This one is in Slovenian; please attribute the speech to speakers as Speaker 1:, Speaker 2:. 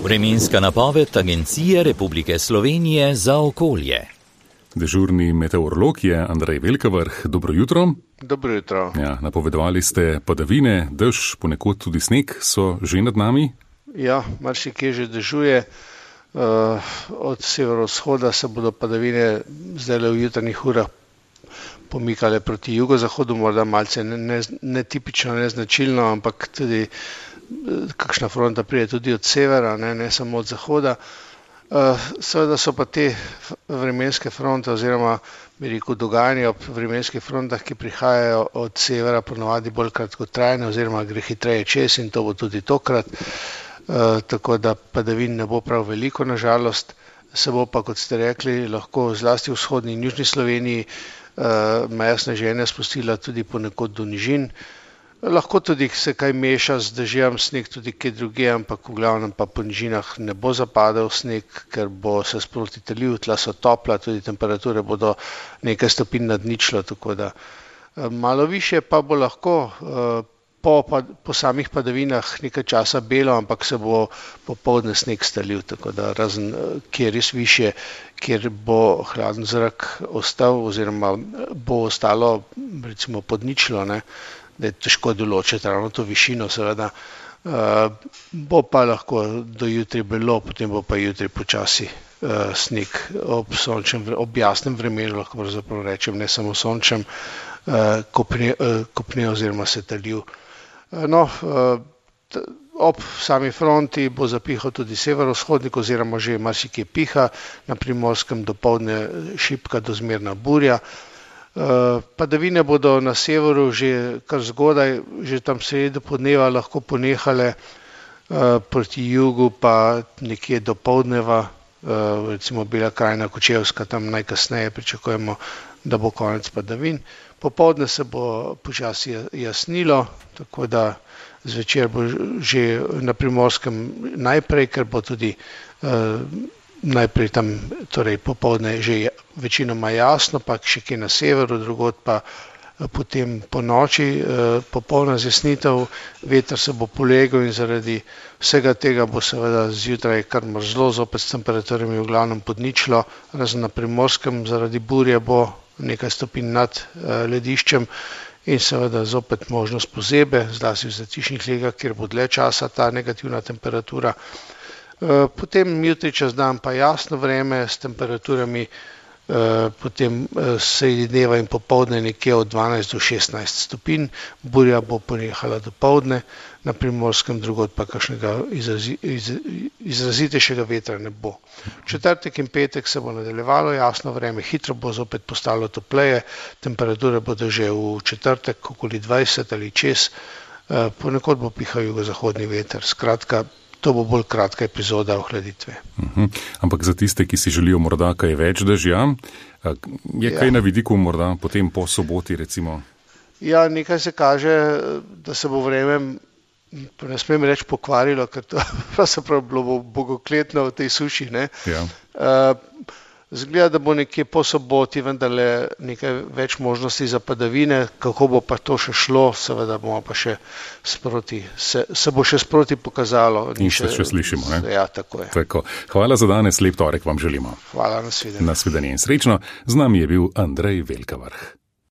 Speaker 1: Vremenska napoved Agencije Republike Slovenije za okolje.
Speaker 2: Dežurni meteorolog je Andrej Velkavrh. Dobro jutro.
Speaker 3: Dobro jutro.
Speaker 2: Ja, napovedovali ste padavine, dež, ponekod tudi sneg, so že nad nami?
Speaker 3: Ja, marsikje že dežuje. Od severovzhoda se bodo padavine zdaj v jutranjih urah pomikale proti jugozahodu, morda malce netipično, neznačilno, ampak tudi kakšna fronta pride tudi od severa, ne samo od zahoda. Seveda so pa te vremenske fronte oziroma bi rekel dogajanja ob vremenskih frontah, ki prihajajo od severa, ponavadi bolj kratkotrajne oziroma gre hitreje čez in to bo tudi tokrat. Tako da padavin ne bo prav veliko, nažalost, se bo pa, kot ste rekli, lahko zlasti v vzhodni in južni Sloveniji meja sneženja spustila tudi ponekod do nižin. Lahko tudi se kaj meša z dežjem, sneg tudi kje drugje, ampak v glavnem pa po nižinah ne bo zapadel sneg, ker bo se sproti talil, tla so topla, tudi temperature bodo nekaj stopinj nad ničlo, tako da malo više pa bo lahko po samih padavinah nekaj časa belo, ampak se bo popoldne sneg stalil, tako da razen kjer res više, kjer bo hladen zrak ostal oziroma bo ostalo recimo pod ničlo, ne, da je težko določiti ravno to višino, seveda, bo pa lahko do jutri belo, potem bo pa jutri počasi sneg ob jasnem vremenu, lahko pravzaprav rečem, ne samo sončnem, kopne oziroma se talil. No, ob sami fronti bo zapihal tudi severovzhodnik oziroma že marsikje piha, na Primorskem dopoldne šibka do zmerna burja. Padavine bodo na severu že kar zgodaj, že tam sredi podneva lahko ponehale, proti jugu pa nekje do poldneva, recimo Bela krajina, Kočevska, tam najkasneje pričakujemo, da bo konec padavin. Popoldne se bo počasi jasnilo, tako da zvečer bo že na Primorskem najprej, ker bo tudi najprej tam, torej popoldne že večinoma jasno, pa še kje na severu, drugod pa potem po noči popolna zjasnitev, veter se bo polegel in zaradi vsega tega bo seveda zjutraj kar mrzlo, zopet s temperaturami v glavnem pod ničlo, razen na Primorskem zaradi burje bo nekaj stopinj nad lediščem in seveda zopet možnost pozebe, zlasti v zatišnih legah, kjer bo dlje časa ta negativna temperatura. Potem jutri čez dan pa jasno vreme s temperaturami potem sredi dneva in popoldne nekje od 12 do 16 stopinj, burja bo ponehala dopoldne, na Primorskem drugod pa kakšnega izrazitejšega vetra ne bo. V četrtek in petek se bo nadaljevalo jasno vreme, hitro bo zopet postalo topleje, temperature bodo že v četrtek okoli 20 ali čez, ponekod bo pihal jugozahodni veter, skratka, to bo bolj kratka epizoda ohladitve.
Speaker 2: Ampak za tiste, ki si želijo morda kaj več dežja, je kaj na vidiku morda potem po soboti recimo?
Speaker 3: Ja, nekaj se kaže, da se bo vreme, ne smem reči pokvarilo, ker to pravzaprav bilo bogokletno v tej suši, ne.
Speaker 2: Ja.
Speaker 3: Zgleda, da bo nekje po soboti vendarle nekaj več možnosti za padavine, kako bo pa to še šlo, seveda bomo pa še sproti, se bo še sproti pokazalo.
Speaker 2: In se še slišimo, ne?
Speaker 3: Ja, tako je.
Speaker 2: Tako. Hvala za danes, lep torek vam želimo.
Speaker 3: Hvala, nasvidenje.
Speaker 2: Nasvidenje in srečno. Z nami je bil Andrej Velkavrh.